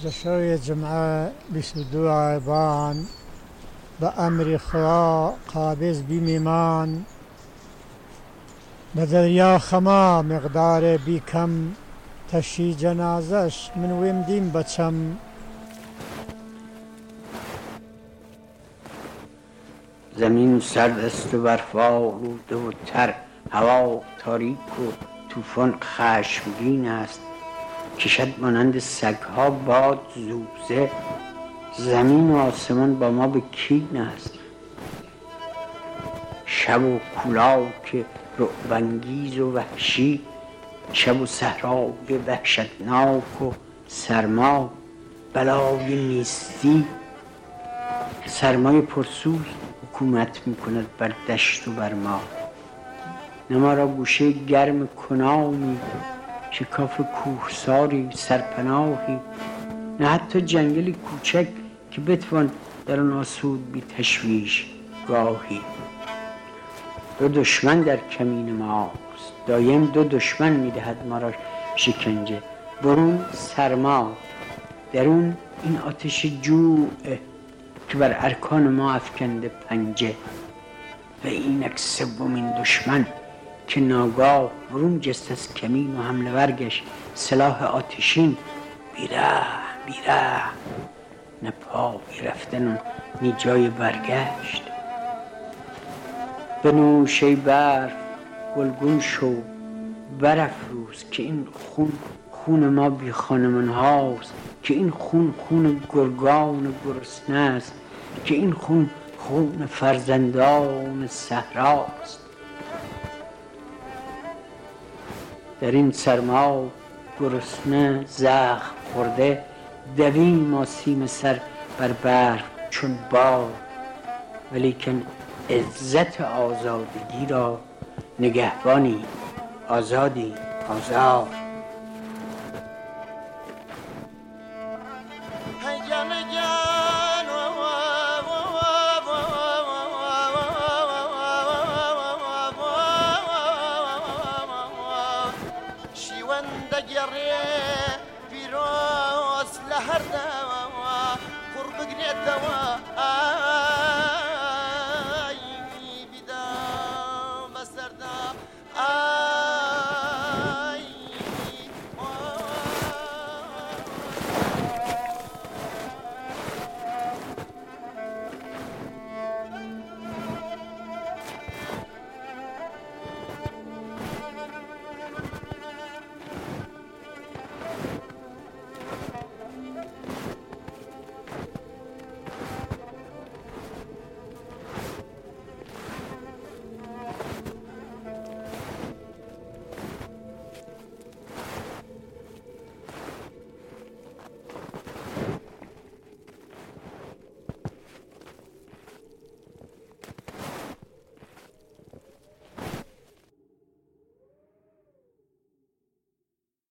لشوی جمعه 22 آبان به امر خدا قابض بیمیمان به دریا خما مقدار بی کم تشی جنازش من ویم دیم بچم. زمین سرد است و برف آلوده و تر، هوا تاریک و طوفان خشمگین است. کشد مانند سگها باد زوزه، زمین و آسمان با ما به کین است. شب و کولاک رعب‌انگیز و وحشی، شب و صحرای وحشتناک و سرما، بلای نیستی. سرمای پرسوز حکومت میکند بر دشت و بر ما. نه ما را گوشه گرم کنامی، شکاف کوهساری، سرپناهی، نه حتی جنگلی کوچک که بتوان در آن آسود بی تشویش گاهی. دو دشمن در کمین ماست، دایم دو دشمن میدهد ما را شکنجه. برون سرما، درون این آتش جوع که بر ارکان ما افکنده پنجه. و اینک سومین دشمن که ناگاه برون جست از کمین و حمله ورگش، سلاح آتشین، بیره نه پای رفتن و نی جای برگشت. بنوش ای برف گلگون شو برافروز که این خون ما بی خانمان هاست، که این خون گرگان گرسنه است، که این خون فرزندان صحراست. در این سرما گرسنه زخم خورده، دویم آسیم سر بر برف چون باد. ولیکن عزت آزادگی را نگهبانی، آزادی آزاد. لهردا قرب قنيتوا